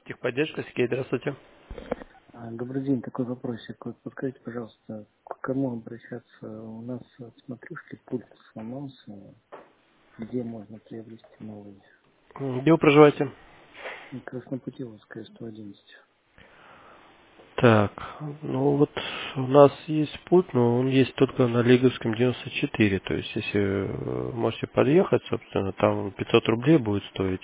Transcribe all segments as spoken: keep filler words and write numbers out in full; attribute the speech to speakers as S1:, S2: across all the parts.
S1: Техподдержка, Сергей, здравствуйте.
S2: А, Добрый день, такой вопросик. Вот подскажите, пожалуйста, к кому обращаться? У нас от смотрюшки пульт сломался. Где можно приобрести новый?
S1: М, Где вы проживаете?
S2: Краснопутиловская, сто одиннадцать.
S1: Так, ну вот у нас есть путь, но он есть только на Лиговском девяносто четыре. То есть, если э, можете подъехать, собственно, там пятьсот рублей будет стоить.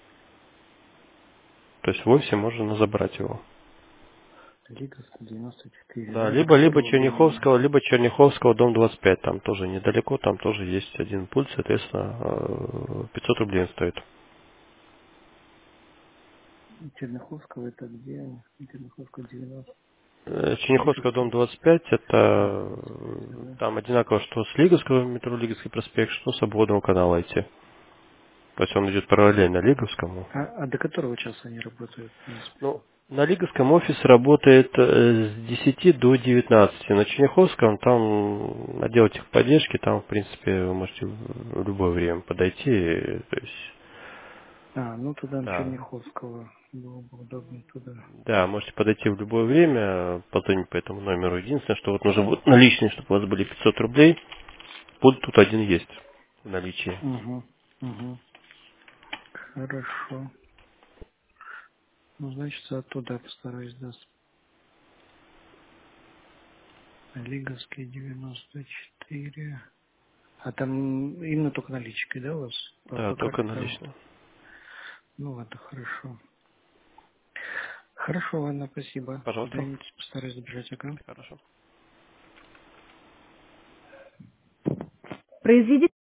S1: То есть в офисе можно забрать его.
S2: Лиговская, девяносто четыре,
S1: Да,
S2: да? А
S1: либо, либо
S2: которого времени?
S1: Черняховского, либо Черняховского, дом двадцать пять, там тоже недалеко, там тоже есть один пульт, соответственно, э, пятьсот рублей он стоит.
S2: Черняховского это где? Черняховская девяносто.
S1: Э,
S2: Пишут,
S1: Черняховского, дом
S2: что...
S1: двадцать пять, это
S2: А, двадцать пять,
S1: э,
S2: да?
S1: там одинаково, что с Лиговского, метро Лиговский проспект, что с обводного канала идти. То есть он идет параллельно Лиговскому.
S2: А, а до которого часа они работают, в принципе?
S1: Ну, на Лиговском офис работает э, с десяти до девятнадцати. На Черняховском там отдел техподдержки, там, в принципе, вы можете в любое время подойти. э, То есть,
S2: А, ну туда на
S1: да,
S2: Черняховского было бы удобно туда.
S1: да, можете подойти в любое время, позвонить по этому номеру. Единственное, что вот нужно вот наличные, чтобы у вас были пятьсот рублей. Вот тут один есть в наличии.
S2: Угу, угу. Хорошо. Ну, значит, оттуда постараюсь, да. Лиговский девяносто четыре. А там именно только наличкой, да, у вас? По,
S1: Да,
S2: по
S1: только
S2: карте там?
S1: наличные.
S2: Ну ладно, хорошо. Хорошо, ладно, спасибо.
S1: Пожалуйста.
S2: Куда-нибудь постараюсь добежать, ага.
S1: Хорошо.
S2: Произведите